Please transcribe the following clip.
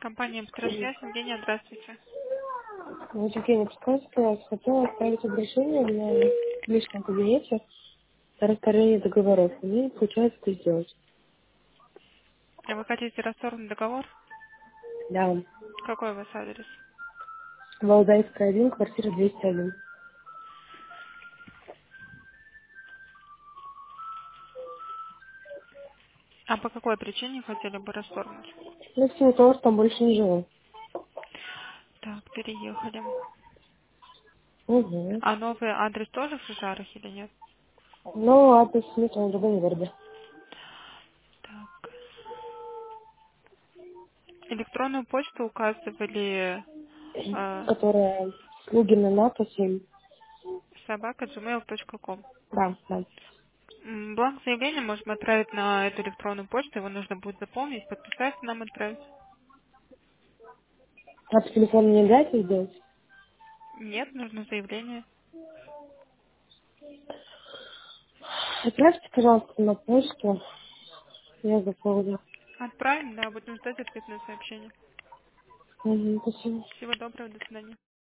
Компания «Быстросвязь». Евгения, здравствуйте. Вот, Евгения, подскажите, я хотела оставить обращение на личном кабинете о расторжении договоров. И мне не получается это сделать. Вы хотите расторгнуть договор? Да. Какой у вас адрес? Валдайская 1, квартира 201. А по какой причине хотели бы расторгнуть? Ну, в силу того, что там больше не живу. Так, переехали. Угу. А новый адрес тоже в Шишарах или нет? Но адрес смысла в другом городе. Так. Электронную почту указывали Которая Слугина НАТО 7. собака@gmail.com. Да, да. Бланк заявления можем отправить на эту электронную почту, его нужно будет заполнить, подписать и нам отправить. А по телефону не дайте сделать? Нет, нужно заявление. Отправьте, пожалуйста, на почту. Я заполню. Отправим, да, будем ждать ответное сообщение. Угу, спасибо. Всего доброго, до свидания.